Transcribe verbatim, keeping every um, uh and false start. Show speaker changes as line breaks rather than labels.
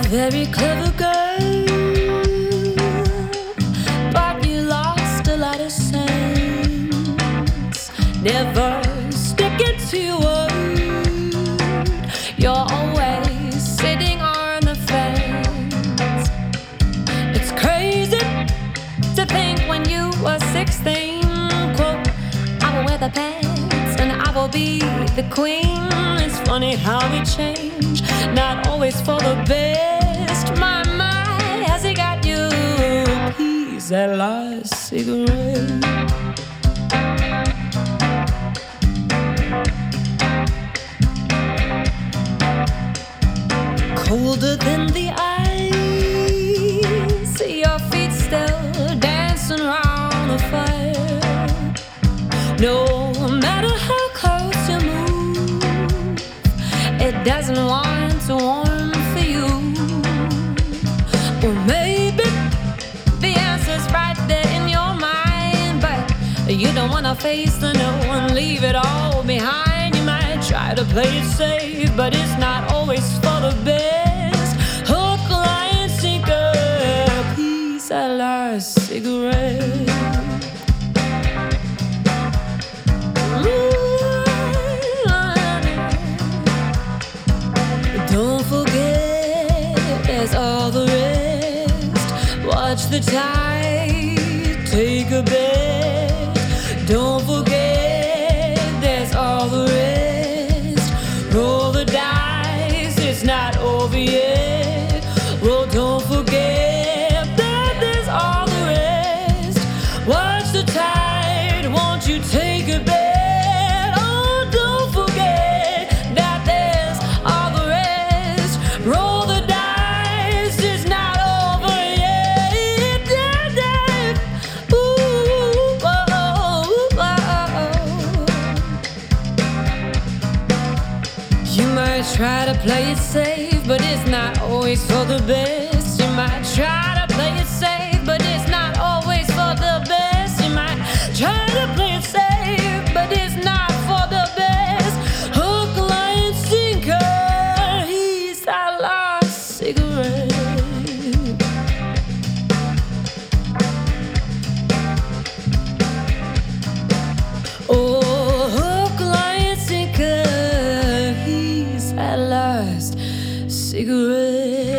very clever girl, but you lost a lot of sense. Never sticking to your word. You're always sitting on the fence. It's crazy to think when you were sixteen, quote, I will wear the pants and I will be the queen. It's funny how we change, not always for the best. My, my, has he got you? He's that last cigarette. Colder than the ice, your feet still dancing around the fire. No matter how close you move, it doesn't want to warm for you. Or maybe the answer's right there in your mind, but you don't wanna face the no and leave it all behind. You might try to play it safe, but it's not always for the best. Hook, line, sinker, peace at last, cigarette. Don't forget, there's all the rest. Watch the tide take a bet. Don't forget, there's all the rest. Roll the dice, it's not over yet. Well, don't forget that there's all the rest. Watch the tide, won't you take a bet? Try to play it safe, but it's not always for the best. You might try to play it safe, but it's not always for the best. You might try to play it safe, but it's not for the best. Hook, line, sinker, he's that last cigarette. Oh, hook, line, sinker, at last, cigarette.